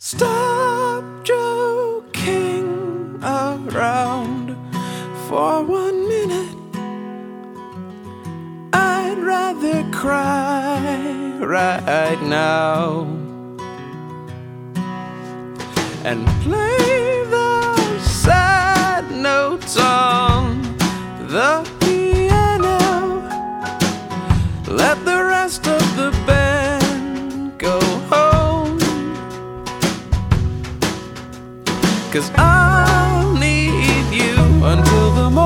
Stop joking around for 1 minute. I'd rather cry right now and play the sad notes on the piano. Let the rest of the band go home, 'cause I'll need you until the morning.